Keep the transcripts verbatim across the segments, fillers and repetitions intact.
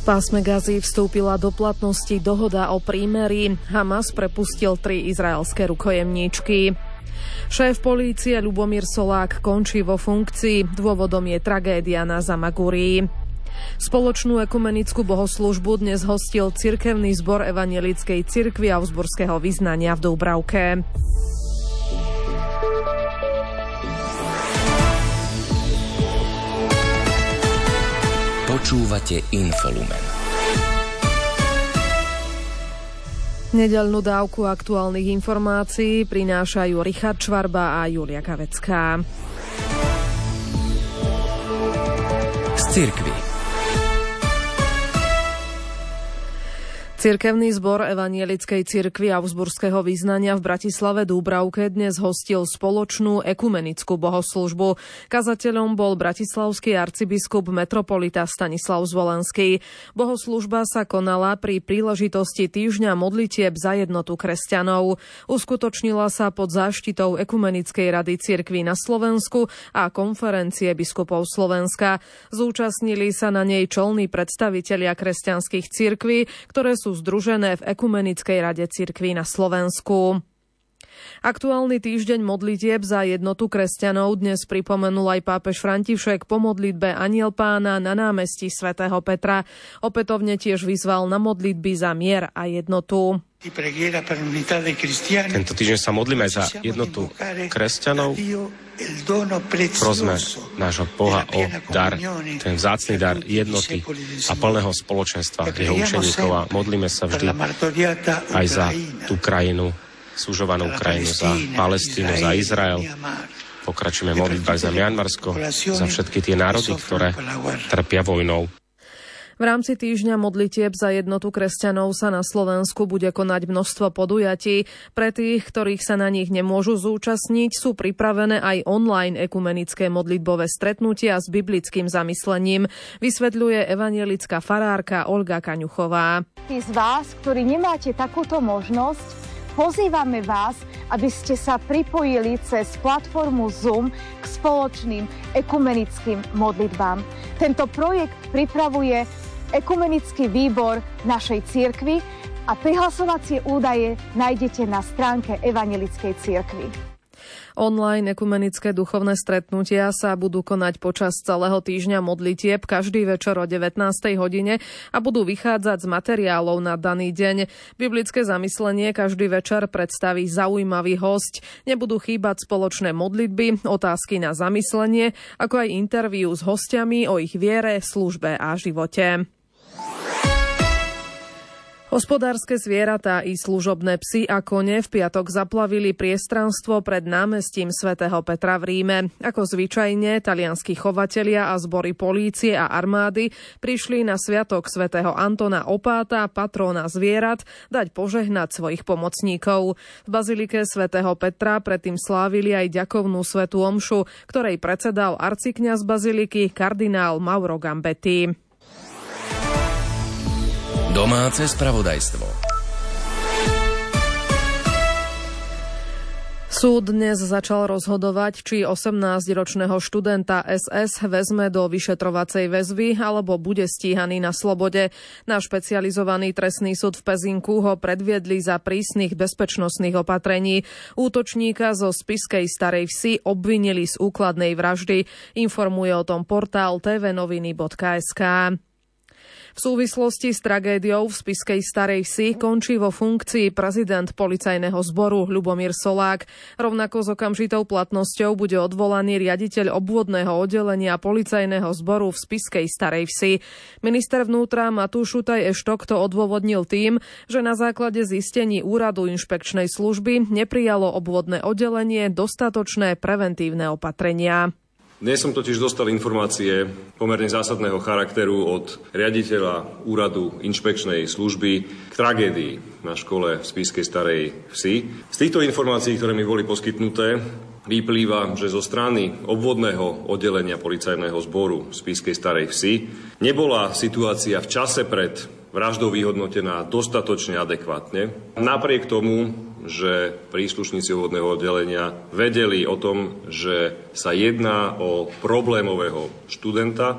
pásme Gazy vstúpila do platnosti dohoda o prímeri. Hamas prepustil tri izraelské rukojemníčky. Šéf polície Ľubomír Solák končí vo funkcii. Dôvodom je tragédia na Zamagurii. Spoločnú ekumenickú bohoslúžbu dnes hostil cirkevný zbor Evanjelickej cirkvi Augsburského vyznania v Dúbravke. Počúvate Infolumen. Nedeľnú dávku aktuálnych informácií prinášajú Richard Čvarba a Julia Kavecká. Z cirkvi. Cirkevný zbor Evanjelickej cirkvi Augsburského vyznania v Bratislave Dúbravke dnes hostil spoločnú ekumenickú bohoslúžbu. Kazateľom bol bratislavský arcibiskup metropolita Stanislav Zvolenský. Bohoslúžba sa konala pri príležitosti týždňa modlitieb za jednotu kresťanov. Uskutočnila sa pod záštitou Ekumenickej rady cirkví na Slovensku a konferencie biskupov Slovenska. Zúčastnili sa na nej čelní predstavitelia kresťanských cirkví, ktoré sú združené v Ekumenickej rade cirkví na Slovensku. Aktuálny týždeň modlitieb za jednotu kresťanov dnes pripomenul aj pápež František po modlitbe Anjel Pána na námestí svätého Petra. Opätovne tiež vyzval na modlitby za mier a jednotu. Tento týždeň sa modlíme za jednotu kresťanov. Prosme nášho Boha o dar, ten vzácny dar jednoty a plného spoločenstva jeho učeníkov a modlíme sa vždy aj za tú krajinu, súžovanú krajinu, za Palestínu, za Izrael. Pokračujeme v modlitbách za Mianmarsko, za všetky tie národy, ktoré trpia vojnou. V rámci týždňa modlitieb za jednotu kresťanov sa na Slovensku bude konať množstvo podujatí. Pre tých, ktorých sa na nich nemôžu zúčastniť, sú pripravené aj online ekumenické modlitbové stretnutia s biblickým zamyslením, vysvetľuje evanjelická farárka Olga Kaňuchová. Tí z vás, ktorí nemáte takúto možnosť, pozývame vás, aby ste sa pripojili cez platformu Zoom k spoločným ekumenickým modlitbám. Tento projekt pripravuje Ekumenický výbor našej cirkvi a prihlasovacie údaje nájdete na stránke Evanjelickej cirkvi. Online ekumenické duchovné stretnutia sa budú konať počas celého týždňa modlitieb každý večer o devätnástej hodine a budú vychádzať z materiálov na daný deň. Biblické zamyslenie každý večer predstaví zaujímavý hosť. Nebudú chýbať spoločné modlitby, otázky na zamyslenie, ako aj interviu s hostiami o ich viere, službe a živote. Hospodárske zvieratá i služobné psy a kone v piatok zaplavili priestranstvo pred námestím svätého Petra v Ríme. Ako zvyčajne, talianskí chovatelia a zbory polície a armády prišli na sviatok svätého Antona Opáta, patróna zvierat, dať požehnať svojich pomocníkov. V bazilike svätého Petra predtým slávili aj ďakovnú svätú omšu, ktorej predsedal arcikňaz baziliky kardinál Mauro Gambetti. Domáce spravodajstvo. Súd dnes začal rozhodovať, či osemnásťročného študenta es es vezme do vyšetrovacej väzby alebo bude stíhaný na slobode. Na špecializovaný trestný súd v Pezinku ho predviedli za prísnych bezpečnostných opatrení. Útočníka zo spišskej Starej Vsi obvinili z úkladnej vraždy. Informuje o tom portál té vé noviny bodka es ká. V súvislosti s tragédiou v spišskej Starej Vsi končí vo funkcii prezident policajného zboru Ľubomír Solák. Rovnako s okamžitou platnosťou bude odvolaný riaditeľ obvodného oddelenia policajného zboru v spišskej Starej Vsi. Minister vnútra Matúš Šutaj Eštok to odôvodnil tým, že na základe zistení úradu inšpekčnej služby neprijalo obvodné oddelenie dostatočné preventívne opatrenia. Dnes som totiž dostal informácie pomerne zásadného charakteru od riaditeľa úradu inšpekčnej služby k tragédii na škole v spišskej Starej Vsi. Z týchto informácií, ktoré mi boli poskytnuté, vyplýva, že zo strany obvodného oddelenia policajného zboru v spišskej Starej Vsi nebola situácia v čase pred vraždou vyhodnotená dostatočne adekvátne. Napriek tomu, že príslušníci obvodného oddelenia vedeli o tom, že sa jedná o problémového študenta.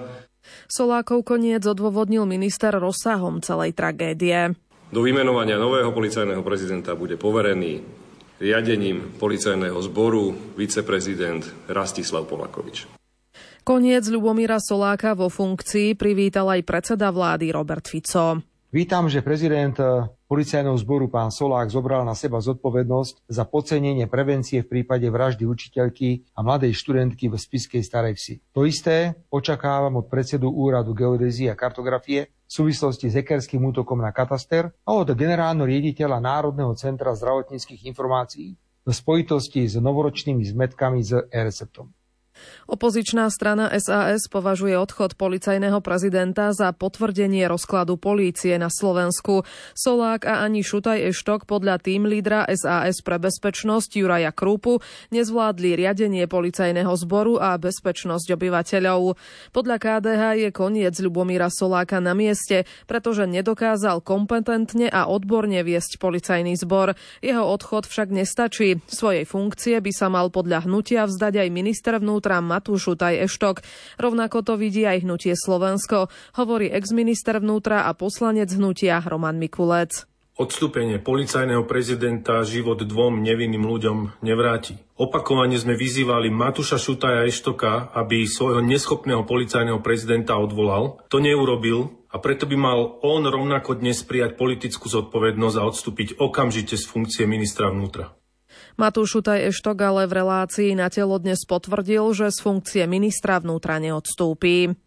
Solákov koniec odôvodnil minister rozsahom celej tragédie. Do vymenovania nového policajného prezidenta bude poverený riadením policajného zboru viceprezident Rastislav Polakovič. Koniec Ľubomíra Soláka vo funkcii privítal aj predseda vlády Robert Fico. Vítam, že prezident policajného zboru pán Solák zobral na seba zodpovednosť za podcenenie prevencie v prípade vraždy učiteľky a mladej študentky v Spišskej Starej Vsi. To isté očakávam od predsedu Úradu geodézie a kartografie v súvislosti s hackerským útokom na kataster a od generálneho riaditeľa Národného centra zdravotníckych informácií v spojitosti s novoročnými zmetkami s e-receptom. Opozičná strana es a es považuje odchod policajného prezidenta za potvrdenie rozkladu polície na Slovensku. Solák a ani Šutaj Eštok podľa tím lídra es a es pre bezpečnosť Juraja Krúpu nezvládli riadenie policajného zboru a bezpečnosť obyvateľov. Podľa ká dé há je koniec Ľubomíra Soláka na mieste, pretože nedokázal kompetentne a odborne viesť policajný zbor. Jeho odchod však nestačí. Svojej funkcie by sa mal podľa hnutia vzdať aj minister vnútra Matúš Šutaj Eštok. Rovnako to vidí aj hnutie Slovensko, hovorí exminister vnútra a poslanec hnutia Roman Mikulec. Odstúpenie policajného prezidenta život dvom nevinným ľuďom nevráti. Opakovane sme vyzývali Matúša Šutaja Eštoka, aby svojho neschopného policajného prezidenta odvolal. To neurobil a preto by mal on rovnako dnes prijať politickú zodpovednosť a odstúpiť okamžite z funkcie ministra vnútra. Matúš Šutaj Eštok ale v relácii Na telo dnes potvrdil, že z funkcie ministra vnútra neodstúpi.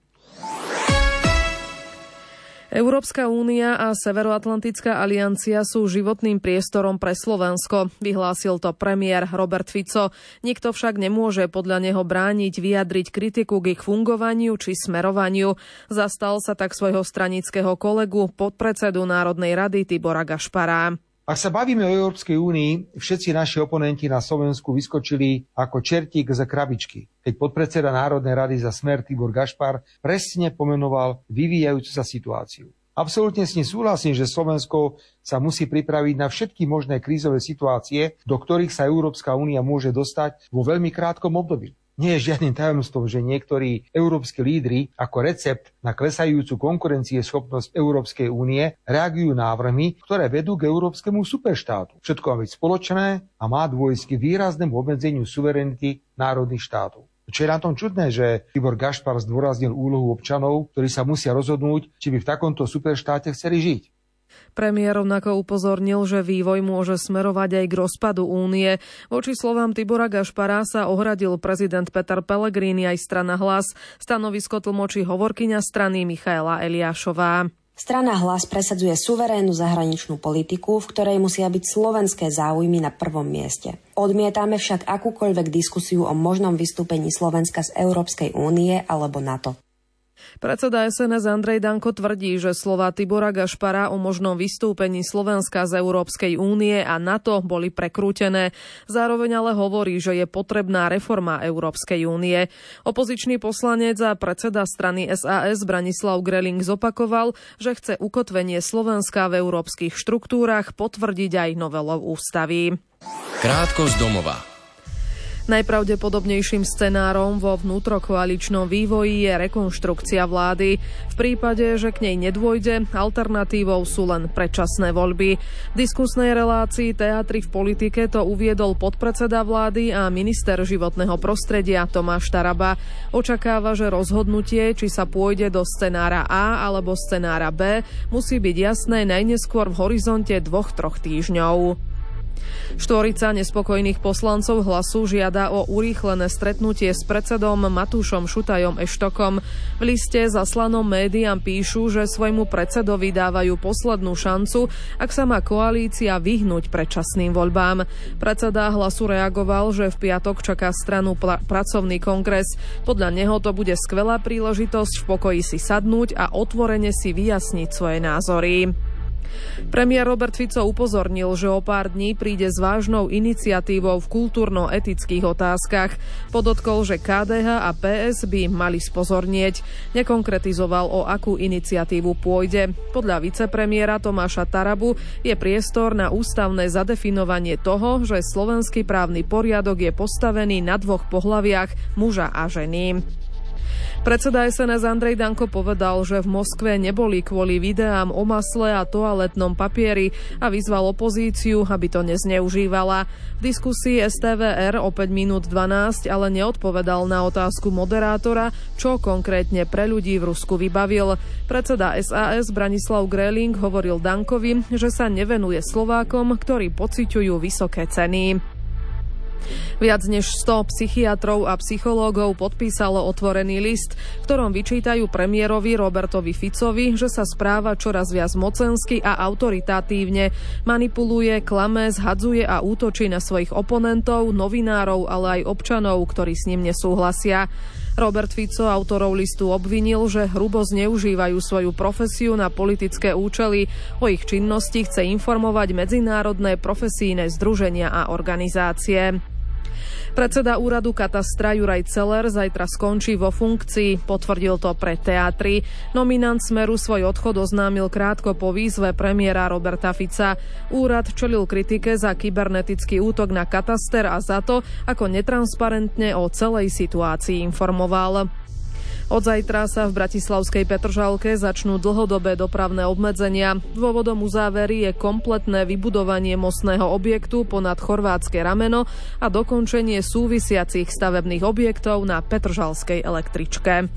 Európska únia a Severoatlantická aliancia sú životným priestorom pre Slovensko, vyhlásil to premiér Robert Fico. Nikto však nemôže podľa neho brániť vyjadriť kritiku k ich fungovaniu či smerovaniu. Zastal sa tak svojho stranického kolegu, podpredsedu Národnej rady Tibora Gašpara. Ak sa bavíme o Európskej únii, všetci naši oponenti na Slovensku vyskočili ako čertík z krabičky, keď podpredseda Národnej rady za Smer Tibor Gašpar presne pomenoval vyvíjajúcu sa situáciu. Absolútne s ním súhlasím, že Slovensko sa musí pripraviť na všetky možné krízové situácie, do ktorých sa Európska únia môže dostať vo veľmi krátkom období. Nie je žiadnym tajomstvom, že niektorí európski lídri ako recept na klesajúcu konkurencieschopnosť Európskej únie reagujú návrhmi, ktoré vedú k európskemu superštátu. Všetko má byť spoločné a má dôjsť k výraznému obmedzeniu suverenity národných štátov. Čo je na tom čudné, že Tibor Gašpar zdôraznil úlohu občanov, ktorí sa musia rozhodnúť, či by v takomto superštáte chceli žiť. Premiér rovnako upozornil, že vývoj môže smerovať aj k rozpadu únie. Voči slovám Tibora Gašpara sa ohradil prezident Peter Pellegrini aj strana Hlas. Stanovisko tlmočí hovorkyňa strany Michaela Eliášová. Strana Hlas presadzuje suverénnu zahraničnú politiku, v ktorej musia byť slovenské záujmy na prvom mieste. Odmietame však akúkoľvek diskusiu o možnom vystúpení Slovenska z Európskej únie alebo NATO. Predseda es en es Andrej Danko tvrdí, že slová Tibora Gašpara o možnom vystúpení Slovenska z Európskej únie a NATO boli prekrútené. Zároveň ale hovorí, že je potrebná reforma Európskej únie. Opozičný poslanec a predseda strany es a es Branislav Greling zopakoval, že chce ukotvenie Slovenska v európskych štruktúrach potvrdiť aj novelou ústavy. Krátko z domova. Najpravdepodobnejším scenárom vo vnútrokoaličnom vývoji je rekonštrukcia vlády. V prípade, že k nej nedôjde, alternatívou sú len predčasné voľby. V diskusnej relácii Teatri v politike to uviedol podpredseda vlády a minister životného prostredia Tomáš Taraba. Očakáva, že rozhodnutie, či sa pôjde do scenára A alebo scenára B, musí byť jasné najneskôr v horizonte dvoch troch týždňov. Štvorica nespokojných poslancov Hlasu žiada o urýchlené stretnutie s predsedom Matúšom Šutajom Eštokom. V liste zaslanom médiám píšu, že svojmu predsedovi dávajú poslednú šancu, ak sa má koalícia vyhnúť predčasným voľbám. Predseda Hlasu reagoval, že v piatok čaká stranu pl- pracovný kongres. Podľa neho to bude skvelá príležitosť v pokoji si sadnúť a otvorene si vyjasniť svoje názory. Premiér Robert Fico upozornil, že o pár dní príde s vážnou iniciatívou v kultúrno-etických otázkach. Podotkol, že ká dé há a pé es by mali spozornieť. Nekonkretizoval, o akú iniciatívu pôjde. Podľa vicepremiéra Tomáša Tarabu je priestor na ústavné zadefinovanie toho, že slovenský právny poriadok je postavený na dvoch pohlaviach muža a ženy. Predseda es en es Andrej Danko povedal, že v Moskve neboli kvôli videám o masle a toaletnom papieri a vyzval opozíciu, aby to nezneužívala. V diskusii es té vé er o päť minút dvanásť ale neodpovedal na otázku moderátora, čo konkrétne pre ľudí v Rusku vybavil. Predseda es a es Branislav Gréling hovoril Dankovi, že sa nevenuje Slovákom, ktorí pociťujú vysoké ceny. Viac než sto psychiatrov a psychológov podpísalo otvorený list, v ktorom vyčítajú premiérovi Robertovi Ficovi, že sa správa čoraz viac mocensky a autoritatívne, manipuluje, klame, zhadzuje a útočí na svojich oponentov, novinárov, ale aj občanov, ktorí s ním nesúhlasia. Robert Fico autorov listu obvinil, že hrubo zneužívajú svoju profesiu na politické účely. O ich činnosti chce informovať medzinárodné profesijné združenia a organizácie. Predseda úradu katastra Juraj Celer zajtra skončí vo funkcii, potvrdil to pre Teatry. Nominant Smeru svoj odchod oznámil krátko po výzve premiéra Roberta Fica. Úrad čelil kritike za kybernetický útok na kataster a za to, ako netransparentne o celej situácii informoval. Od zajtra sa v bratislavskej Petržalke začnú dlhodobé dopravné obmedzenia. Dôvodom uzávery je kompletné vybudovanie mostného objektu ponad chorvátske rameno a dokončenie súvisiacich stavebných objektov na Petržalskej električke.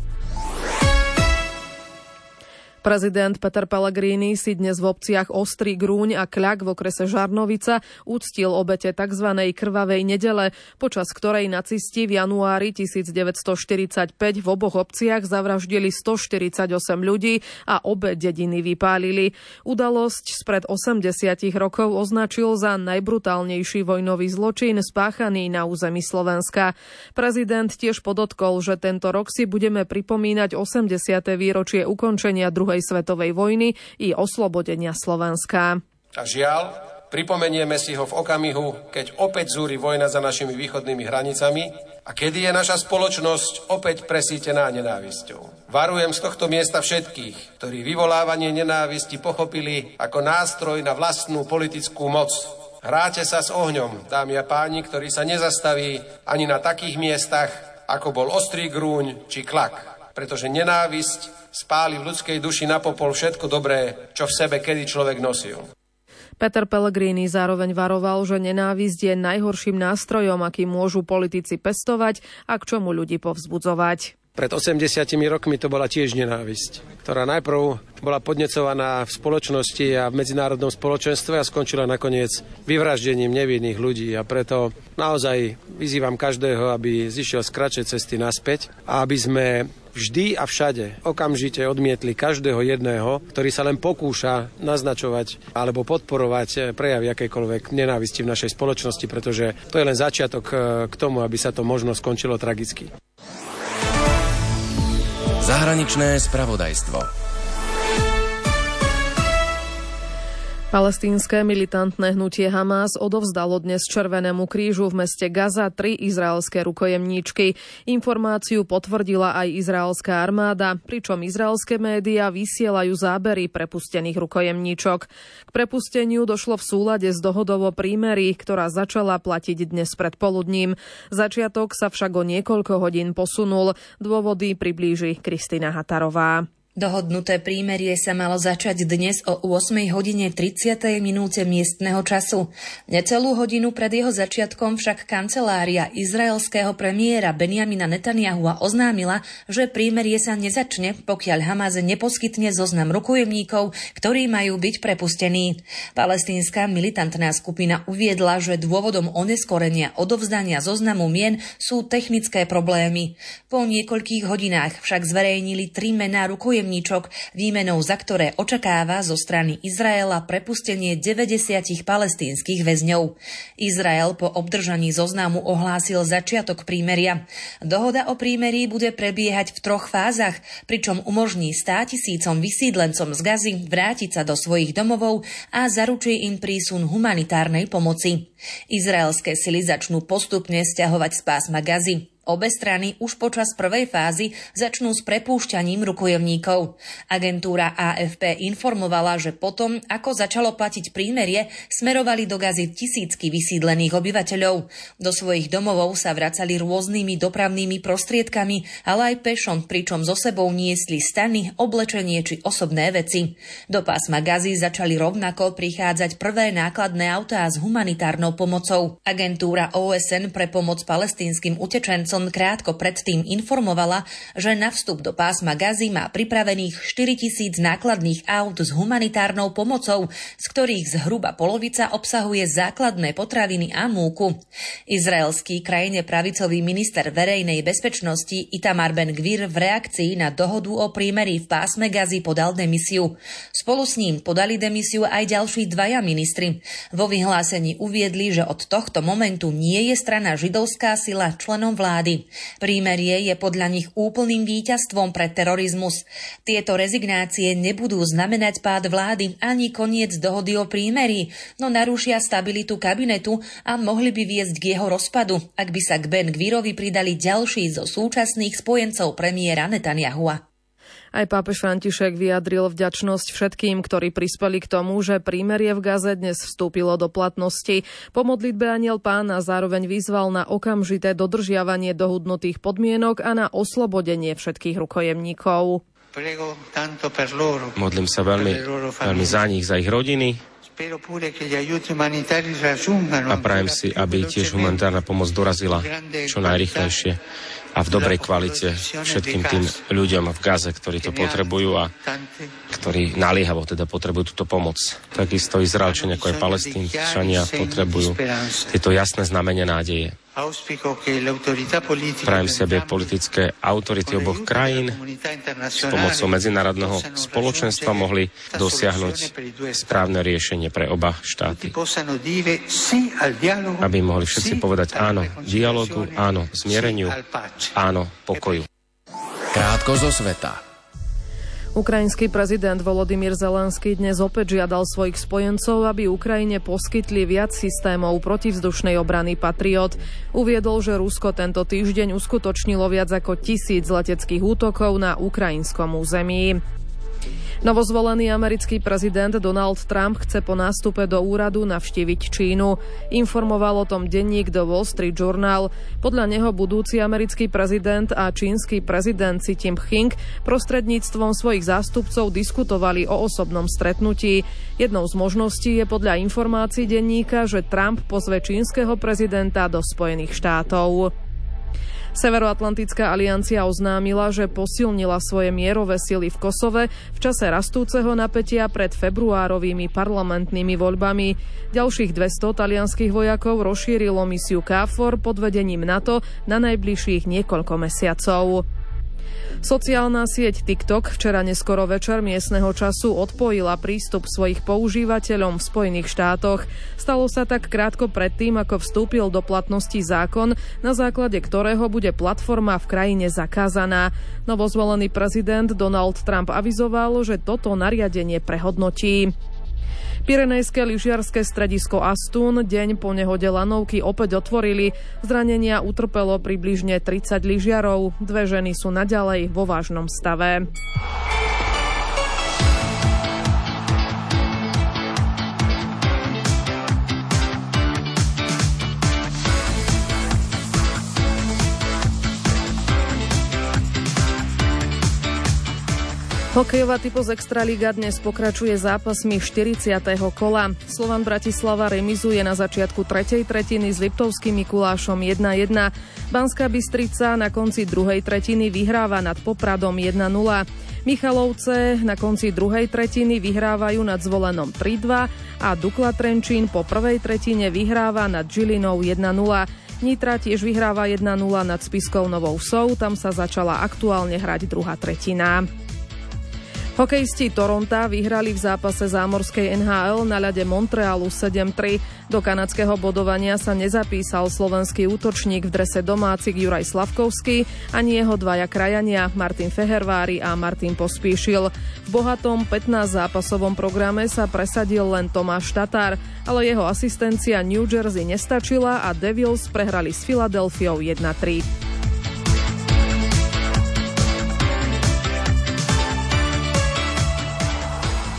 Prezident Peter Pellegrini si dnes v obciach Ostrý Grúň a Kľak v okrese Žarnovica uctil obete tzv. Krvavej nedele, počas ktorej nacisti v januári devätnásťstoštyridsaťpäť v oboch obciach zavraždili stoštyridsaťosem ľudí a obe dediny vypálili. Udalosť spred osemdesiatich rokov označil za najbrutálnejší vojnový zločin spáchaný na území Slovenska. Prezident tiež podotkol, že tento rok si budeme pripomínať osemdesiate výročie ukončenia druhej svetovej vojny i oslobodenia Slovenska. A žiaľ, pripomenieme si ho v okamihu, keď opäť zúri vojna za našimi východnými hranicami a kedy je naša spoločnosť opäť presýtená nenávisťou. Varujem z tohto miesta všetkých, ktorí vyvolávanie nenávisti pochopili ako nástroj na vlastnú politickú moc. Hráte sa s ohňom, dámy a páni, ktorý sa nezastaví ani na takých miestach, ako bol Ostrý Grúň či Klak. Pretože nenávisť spáli v ľudskej duši na popol všetko dobré, čo v sebe kedy človek nosil. Peter Pellegrini zároveň varoval, že nenávisť je najhorším nástrojom, aký môžu politici pestovať a k čomu ľudí povzbudzovať. Pred osemdesiatimi rokmi to bola tiež nenávisť, ktorá najprv bola podnecovaná v spoločnosti a v medzinárodnom spoločenstve a skončila nakoniec vyvraždením nevinných ľudí. A preto naozaj vyzývam každého, aby zišiel z kratšej cesty naspäť a aby sme vždy a všade okamžite odmietli každého jedného, ktorý sa len pokúša naznačovať alebo podporovať prejavy akejkoľvek nenávisti v našej spoločnosti, pretože to je len začiatok k tomu, aby sa to možno skončilo tragicky. Zahraničné spravodajstvo. Palestínske militantné hnutie Hamás odovzdalo dnes Červenému krížu v meste Gaza tri izraelské rukojemníčky. Informáciu potvrdila aj izraelská armáda, pričom izraelské médiá vysielajú zábery prepustených rukojemníčok. K prepusteniu došlo v súlade s dohodou o prímerí, ktorá začala platiť dnes predpoludním. Začiatok sa však o niekoľko hodín posunul. Dôvody priblíži Kristina Hatarová. Dohodnuté prímerie sa malo začať dnes o ôsmej hodine tridsiatej minúte miestneho času. Necelú hodinu pred jeho začiatkom však kancelária izraelského premiéra Benjamina Netanyahua oznámila, že prímerie sa nezačne, pokiaľ Hamas neposkytne zoznam rukojemníkov, ktorí majú byť prepustení. Palestínska militantná skupina uviedla, že dôvodom oneskorenia odovzdania zoznamu mien sú technické problémy. Po niekoľkých hodinách však zverejnili tri mená rukojemníkov, výmenou za ktoré očakáva zo strany Izraela prepustenie deväťdesiat palestínskych väzňov. Izrael po obdržaní zoznamu ohlásil začiatok prímeria. Dohoda o prímerí bude prebiehať v troch fázach, pričom umožní státisícom vysídlencom z Gazy vrátiť sa do svojich domovov a zaručí im prísun humanitárnej pomoci. Izraelské sily začnú postupne sťahovať z pásma Gazy. Obe strany už počas prvej fázy začnú s prepúšťaním rukojemníkov. Agentúra á ef pé informovala, že potom, ako začalo platiť prímerie, smerovali do Gazy tisícky vysídlených obyvateľov. Do svojich domovov sa vracali rôznymi dopravnými prostriedkami, ale aj pešom, pričom so sebou niesli stany, oblečenie či osobné veci. Do pásma Gazy začali rovnako prichádzať prvé nákladné autá s humanitárnou pomocou. Agentúra ó es en pre pomoc palestínskym utečencom som krátko predtým informovala, že na vstup do pásma Gazy má pripravených štyritisíc nákladných aut s humanitárnou pomocou, z ktorých zhruba polovica obsahuje základné potraviny a múku. Izraelský krajine pravicový minister verejnej bezpečnosti Itamar Ben-Gvir v reakcii na dohodu o prímerí v pásme Gazy podal demisiu. Spolu s ním podali demisiu aj ďalší dvaja ministri. Vo vyhlásení uviedli, že od tohto momentu nie je strana Židovská sila členom vlády. Prímerie je podľa nich úplným víťazstvom pre terorizmus. Tieto rezignácie nebudú znamenať pád vlády ani koniec dohody o prímerí, no narušia stabilitu kabinetu a mohli by viesť k jeho rozpadu, ak by sa k Ben-Gvirovi pridali ďalší zo súčasných spojencov premiéra Netanyahua. Aj pápež František vyjadril vďačnosť všetkým, ktorí prispeli k tomu, že prímerie v Gaze dnes vstúpilo do platnosti. Po modlitbe Anjel Pána zároveň vyzval na okamžité dodržiavanie dohodnutých podmienok a na oslobodenie všetkých rukojemníkov. Modlím sa veľmi, veľmi za nich, za ich rodiny. A prajem si, aby tiež humanitárna pomoc dorazila čo najrýchlejšie a v dobrej kvalite všetkým tým ľuďom v Gaze, ktorí to potrebujú a ktorí naliehavo teda potrebujú túto pomoc. Takisto Izraelčania ako aj Palestínčania potrebujú tieto jasné znamenia nádeje. Prajem si, aby politické autority oboch krajín s pomocou medzinárodného spoločenstva mohli dosiahnuť správne riešenie pre oba štáty. Aby mohli všetci povedať áno dialógu, áno zmiereniu, áno pokoju. Krátko zo sveta. Ukrajinský prezident Volodymyr Zelenský dnes opäť žiadal svojich spojencov, aby Ukrajine poskytli viac systémov protivzdušnej obrany Patriot. Uviedol, že Rusko tento týždeň uskutočnilo viac ako tisíc leteckých útokov na ukrajinskom území. Novozvolený americký prezident Donald Trump chce po nástupe do úradu navštíviť Čínu. Informoval o tom denník The Wall Street Journal. Podľa neho budúci americký prezident a čínsky prezident Xi Jinping prostredníctvom svojich zástupcov diskutovali o osobnom stretnutí. Jednou z možností je podľa informácií denníka, že Trump pozve čínskeho prezidenta do Spojených štátov. Severoatlantická aliancia oznámila, že posilnila svoje mierové sily v Kosove v čase rastúceho napätia pred februárovými parlamentnými voľbami. Ďalších dvesto talianskych vojakov rozšírilo misiu KFOR pod vedením NATO na najbližších niekoľko mesiacov. Sociálna sieť TikTok včera neskoro večer miestneho času odpojila prístup svojich používateľom v Spojených štátoch. Stalo sa tak krátko predtým, ako vstúpil do platnosti zákon, na základe ktorého bude platforma v krajine zakázaná. Novozvolený prezident Donald Trump avizoval, že toto nariadenie prehodnotí. Pyrenejské lyžiarske stredisko Astún deň po nehode lanovky opäť otvorili. Zranenia utrpelo približne tridsať lyžiarov. Dve ženy sú naďalej vo vážnom stave. Hokejová Typos Extraliga dnes pokračuje zápasmi štyridsiateho kola. Slovan Bratislava remizuje na začiatku tretej tretiny s Liptovským Mikulášom jedna jedna. Banská Bystrica na konci druhej tretiny vyhráva nad Popradom jedna nula. Michalovce na konci druhej tretiny vyhrávajú nad Zvolenom tri dva a Dukla Trenčín po prvej tretine vyhráva nad Žilinou jedna nula. Nitra tiež vyhráva jedna nula nad Spiskou Novou Vsou, tam sa začala aktuálne hrať druhá tretina. Hokejisti Toronta vyhrali v zápase zámorskej en há el na ľade Montrealu sedem tri. Do kanadského bodovania sa nezapísal slovenský útočník v drese domácik Juraj Slavkovský ani jeho dvaja krajania Martin Fehervári a Martin Pospíšil. V bohatom pätnásťzápasovom programe sa presadil len Tomáš Tatár, ale jeho asistencia New Jersey nestačila a Devils prehrali s Filadelfiou jedna tri.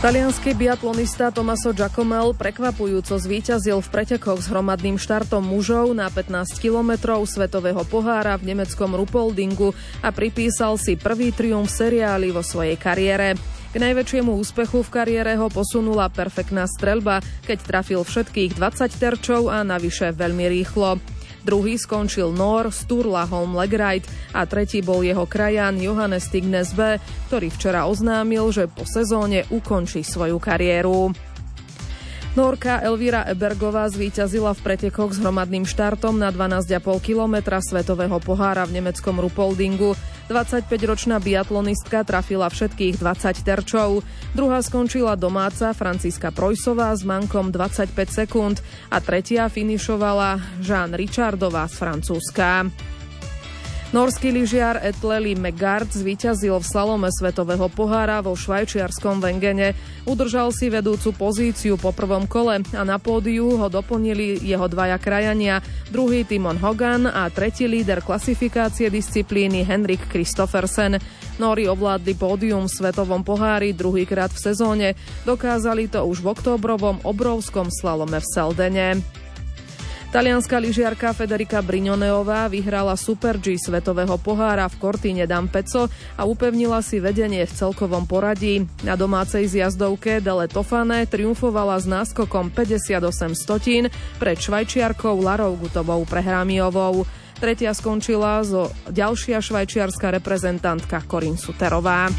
Taliansky biatlonista Tommaso Giacomel prekvapujúco zvíťazil v pretekoch s hromadným štartom mužov na pätnásť kilometrov svetového pohára v nemeckom Ruppoldingu a pripísal si prvý triumf seriály vo svojej kariére. K najväčšiemu úspechu v kariére ho posunula perfektná streľba, keď trafil všetkých dvadsať terčov a navyše veľmi rýchlo. Druhý skončil Nór Sturla Holm Legreit a tretí bol jeho krajan Johannes Tignes B, ktorý včera oznámil, že po sezóne ukončí svoju kariéru. Nórka Elvira Ebergová zvíťazila v pretekoch s hromadným štartom na dvanásť celá päť kilometra svetového pohára v nemeckom Ruppoldingu. dvadsaťpäťročná biatlonistka trafila všetkých dvadsať terčov. Druhá skončila domáca Franciska Preussová s mankom dvadsaťpäť sekúnd a tretia finišovala Jeanne Richardová z Francúzska. Norský lyžiar Etleli Megard zvíťazil v slalome svetového pohára vo švajčiarskom Wengene. Udržal si vedúcu pozíciu po prvom kole a na pódiu ho doplnili jeho dvaja krajania, druhý Timon Hogan a tretí líder klasifikácie disciplíny Henrik Kristoffersen. Nóri ovládli pódium v svetovom pohári druhýkrát v sezóne. Dokázali to už v októbrovom obrovskom slalome v Seldene. Talianska lyžiarka Federica Brignoneová vyhrala Super G svetového pohára v Cortine d'Ampezzo a upevnila si vedenie v celkovom poradí. Na domácej zjazdovke Delle Tofane triumfovala s náskokom päťdesiatosem stotín pred švajčiarkou Larou Gutovou Prehramiovou. Tretia skončila zo ďalšia švajčiarska reprezentantka Corinne Suterová.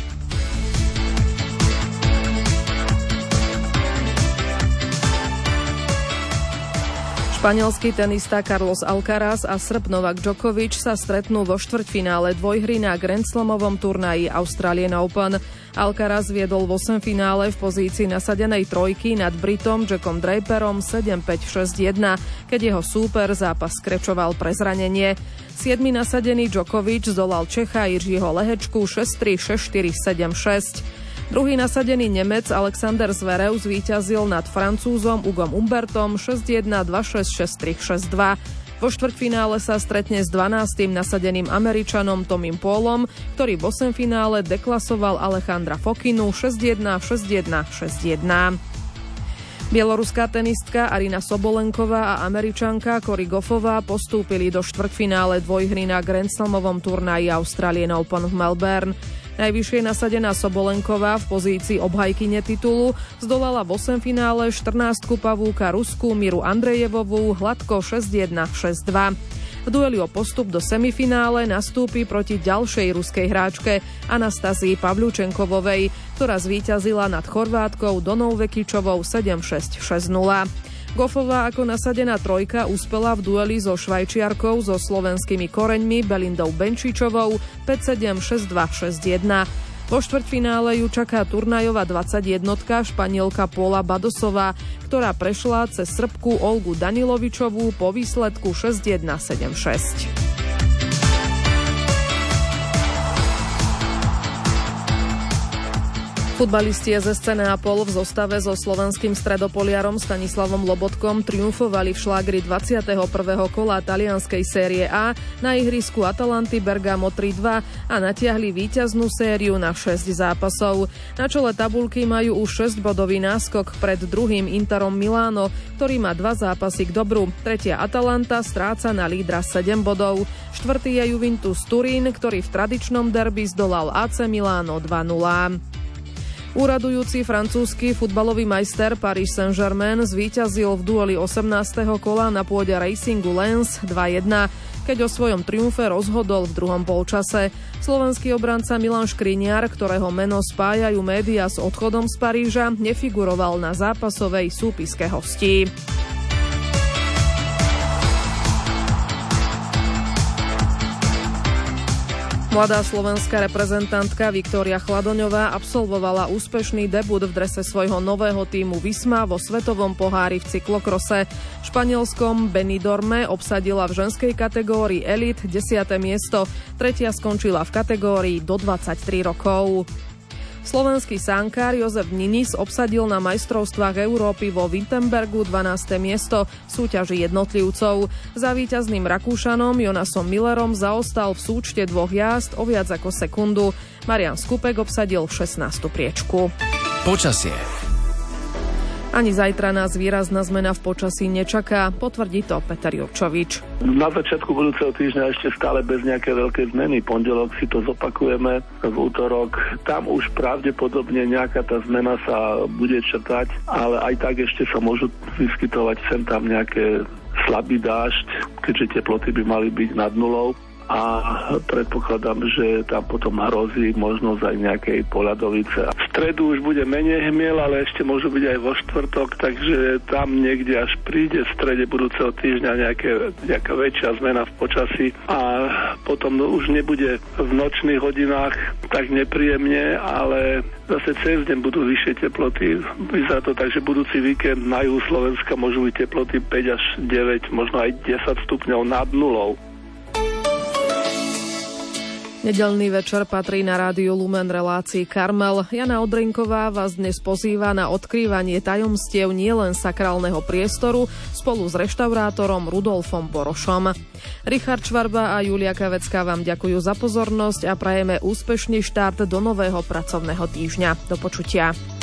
Španielský tenista Carlos Alcaraz a Srb Novak Djokovic sa stretnú vo štvrťfinále dvojhry na Grand Slamovom turnaji Australian Open. Alcaraz viedol v osemfinále v pozícii nasadenej trojky nad Britom Jackom Draperom sedem päť šesť jeden, keď jeho súper zápas skrečoval pre zranenie. Siedmy nasadený Djokovic zdolal Čecha Jiřího Lehečku šesť tri, šesť štyri, sedem šesť. Druhý nasadený Nemec Alexander Zverev zvíťazil nad Francúzom Hugom Umbertom šesť jeden, dva šesť, šesť tri, šesť dva. Vo štvrťfinále sa stretne s dvanástym nasadeným Američanom Tomim Paulom, ktorý v osemfinále deklasoval Alejandra Fokinu šesť jeden, šesť jeden, šesť jeden. Bieloruská tenistka Arina Sobolenková a Američanka Cory Goffová postúpili do štvrťfinále dvojhry na Grand Slamovom turnaji Australian Open v Melbourne. Najvyššie nasadená Sobolenková v pozícii obhajkyne titulu zdolala v osemfinále štrnástku pavúka Rusku Miru Andrejevovú hladko šesť jeden, šesť dva. V dueli o postup do semifinále nastúpi proti ďalšej ruskej hráčke Anastasii Pavľučenkovovej, ktorá zvíťazila nad Chorvátkou Donou Vekičovou sedem šesť, šesť nula. Goffová ako nasadená trojka uspela v dueli so Švajčiarkou so slovenskými koreňmi Belindou Benčičovou päť sedem, šesť dva, šesť jeden. Vo štvrťfinále ju čaká turnajová dvadsaťjednotka Španielka Paula Badosová, ktorá prešla cez Srbku Olgu Danilovičovú po výsledku šesť jeden, sedem šesť. Futbalisti es es cé Neapol v zostave so slovenským stredopoliarom Stanislavom Lobotkom triumfovali v šlágri dvadsiateho prvého kola talianskej série A na ihrisku Atalanty Bergamo tri dva a natiahli víťaznú sériu na šesť zápasov. Na čele tabuľky majú už šesťbodový náskok pred druhým Interom Miláno, ktorý má dva zápasy k dobru. Tretia Atalanta stráca na lídra sedem bodov. Štvrtý je Juventus Turín, ktorý v tradičnom derby zdolal á cé Miláno dva nula. Úradujúci francúzsky futbalový majster Paris Saint-Germain zvíťazil v dueli osemnásteho kola na pôde Racingu Lens dva jeden, keď o svojom triumfe rozhodol v druhom polčase. Slovenský obranca Milan Škriniar, ktorého meno spájajú médiá s odchodom z Paríža, nefiguroval na zápasovej súpiske hostí. Mladá slovenská reprezentantka Viktória Chladoňová absolvovala úspešný debut v drese svojho nového tímu Visma vo svetovom pohári v cyklokrose. V španielskom Benidorme obsadila v ženskej kategórii Elite desiate miesto, tretia skončila v kategórii do dvadsaťtri rokov. Slovenský sánkár Jozef Ninis obsadil na majstrovstvách Európy vo Wittenbergu dvanáste miesto v súťaži jednotlivcov. Za víťazným Rakúšanom Jonasom Millerom zaostal v súčte dvoch jazd o viac ako sekundu. Marian Skupek obsadil šestnástu priečku. Počasie. Ani zajtra nás výrazná zmena v počasí nečaká, potvrdí to Peter Jurčovič. Na začiatku budúceho týždňa ešte stále bez nejaké veľké zmeny. Pondelok si to zopakujeme, v útorok tam už pravdepodobne nejaká tá zmena sa bude črtať, ale aj tak ešte sa môžu vyskytovať sem tam nejaké slabý dážď, keďže teploty by mali byť nad nulou. A predpokladám, že tam potom hrozí možnosť aj nejakej poľadovice. V stredu už bude menej hmiel, ale ešte môžu byť aj vo štvrtok, takže tam niekde až príde v strede budúceho týždňa nejaké, nejaká väčšia zmena v počasí a potom už nebude v nočných hodinách tak nepríjemne, ale zase cez deň budú vyššie teploty. Vyzerá to tak, že budúci víkend na juhu Slovenska môžu byť teploty päť až deväť, možno aj desať stupňov nad nulou. Nedeľný večer patrí na rádiu Lumen relácii Karmel. Jana Odrinková vás dnes pozýva na odkrývanie tajomstiev nielen sakrálneho priestoru spolu s reštaurátorom Rudolfom Borošom. Richard Švarba a Julia Kavecká vám ďakujú za pozornosť a prajeme úspešný štart do nového pracovného týždňa. Do počutia.